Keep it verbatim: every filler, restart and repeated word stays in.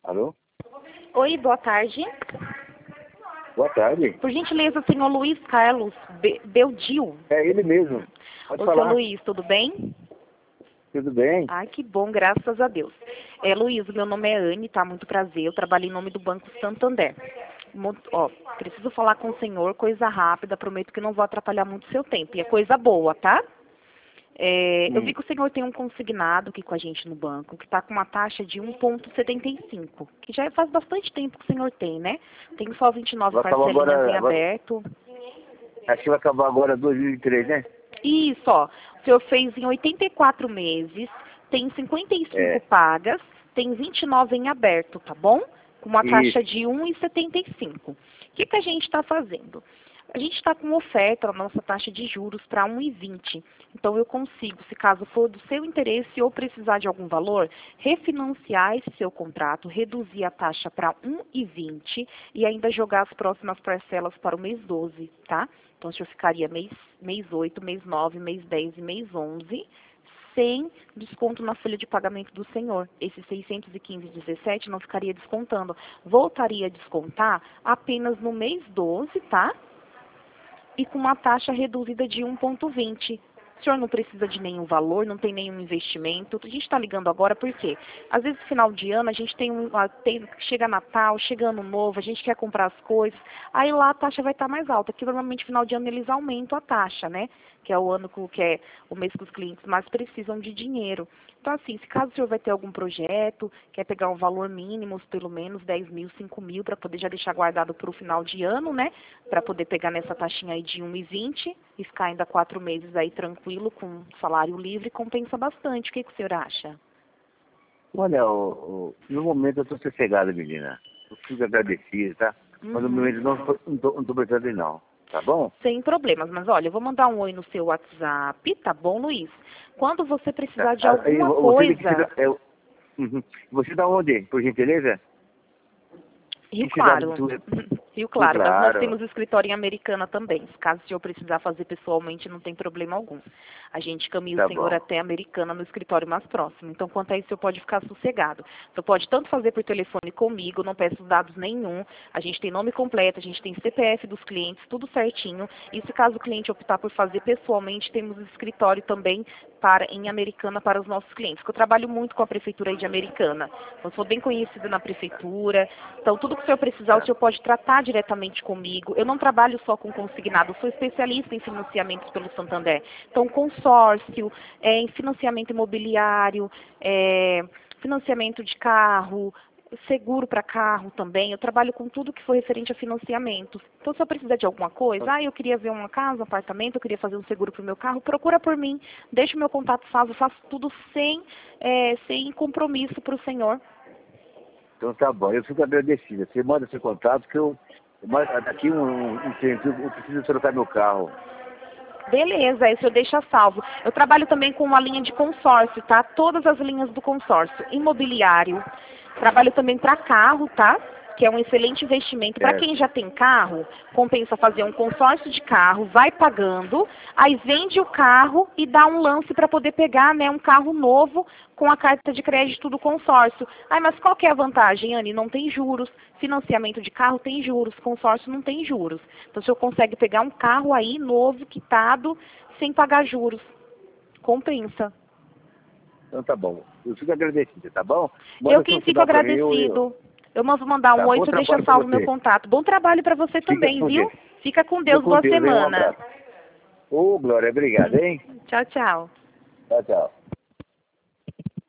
Alô? Oi, boa tarde. Boa tarde. Por gentileza, senhor Luiz Carlos Be Beldil. É ele mesmo. Pode Ô, falar. seu Luiz, tudo bem? Tudo bem? Ai, que bom, graças a Deus. É, Luiz, o meu nome é Anne, tá? Muito prazer. Eu trabalho em nome do Banco Santander. Mo- Ó, preciso falar com o senhor, coisa rápida, prometo que não vou atrapalhar muito seu tempo. E é coisa boa, tá? É, eu Hum. vi que o senhor tem um consignado aqui com a gente no banco, que está com uma taxa de um vírgula setenta e cinco, que já faz bastante tempo que o senhor tem, né? Tem só vinte e nove Vai acabar parcelinhas agora, em agora- aberto. Acho que vai acabar agora dois mil e três, né? Isso, ó. O senhor fez em oitenta e quatro meses, tem cinquenta e cinco É. pagas, tem vinte e nove em aberto, tá bom? Com uma taxa Isso. de um vírgula setenta e cinco. O que, que a gente está fazendo? A gente está com oferta na nossa taxa de juros para um vírgula vinte. Então, eu consigo, se caso for do seu interesse ou precisar de algum valor, refinanciar esse seu contrato, reduzir a taxa para um vírgula vinte e ainda jogar as próximas parcelas para o mês doze, tá? Então, o senhor ficaria mês, mês oito, mês nove, mês dez e mês onze, sem desconto na folha de pagamento do senhor. Esses seiscentos e quinze vírgula dezessete não ficaria descontando. Voltaria a descontar apenas no mês doze, tá? E com uma taxa reduzida de um vírgula vinte. O senhor não precisa de nenhum valor, não tem nenhum investimento. A gente está ligando agora porque, às vezes, no final de ano, a gente tem um. ah, tem- chega Natal, chega Ano Novo, a gente quer comprar as coisas. Aí lá a taxa vai estar mais alta, que normalmente, no final de ano, eles aumentam a taxa, né? Que é o ano com- que é o mês que os clientes mais precisam de dinheiro. Então, assim, se caso o senhor vai ter algum projeto, quer pegar um valor mínimo, pelo menos dez mil, cinco mil, para poder já deixar guardado para o final de ano, né? Para poder pegar nessa taxinha aí de um vírgula vinte e ficar ainda quatro meses aí tranquilo, com salário livre, compensa bastante. O que, que o senhor acha? Olha, o, o- no momento eu estou sossegado, menina. Eu fico agradecido, tá? Mas no Uhum. momento não estou não tô, não tô precisando de não. Tá bom? Sem problemas, mas olha, eu vou mandar um oi no seu WhatsApp, tá bom, Luiz? Quando você precisar de Ah, aí, alguma você tem que coisa, se, é, uhum. Você da onde, por gentileza? Rio Que cidade Claro. tu- Rio Rio Claro, mas nós Claro. temos escritório em Americana também. Se caso o senhor precisar fazer pessoalmente, não tem problema algum. A gente caminha o Tá senhor bom. até Americana no escritório mais próximo. Então, quanto a isso, o senhor pode ficar sossegado. O senhor pode tanto fazer por telefone comigo, não peço dados nenhum. A gente tem nome completo, a gente tem C P F dos clientes, tudo certinho. E se caso o cliente optar por fazer pessoalmente, temos escritório também para, em Americana para os nossos clientes. Porque eu trabalho muito com a prefeitura aí de Americana. Eu sou bem conhecida na prefeitura. Então, tudo que o senhor precisar, o senhor pode tratar diretamente comigo. Eu não trabalho só com consignado, sou especialista em financiamentos pelo Santander. Então, consórcio, é, em financiamento imobiliário, é, financiamento de carro, seguro para carro também. Eu trabalho com tudo que for referente a financiamentos. Então, se eu precisar de alguma coisa, ah, eu queria ver uma casa, um apartamento, eu queria fazer um seguro para o meu carro, procura por mim, deixa o meu contato salvo, eu faço tudo sem, é, sem compromisso para o senhor. Então tá bom, eu fico agradecido. Você manda seu contato que eu. Mas daqui um, um tempo eu preciso trocar meu carro. Beleza, isso eu deixo salvo. Eu trabalho também com uma linha de consórcio, tá? Todas as linhas do consórcio. Imobiliário. Trabalho também para carro, tá? Que é um excelente investimento. Para Certo. quem já tem carro, compensa fazer um consórcio de carro, vai pagando, aí vende o carro e dá um lance para poder pegar, né, um carro novo com a carta de crédito do consórcio. Ai, mas qual que é a vantagem, Anne? Não tem juros. Financiamento de carro tem juros, consórcio não tem juros. Então, o senhor consegue pegar um carro aí novo, quitado, sem pagar juros. Compensa. Então tá bom. Eu fico agradecido, tá bom? Eu Manda quem seu fico sinal pra mim, eu, eu. agradecido. Eu vou mandar um Tá, oi, bom você deixa trabalho pra salvo meu você. contato. Bom trabalho para você Fica também, com viu? Deus. Fica com Fica Deus, com boa Deus, hein? Um semana. abraço. Ô, Glória, obrigado, hein? Tchau, tchau. Tchau, tchau.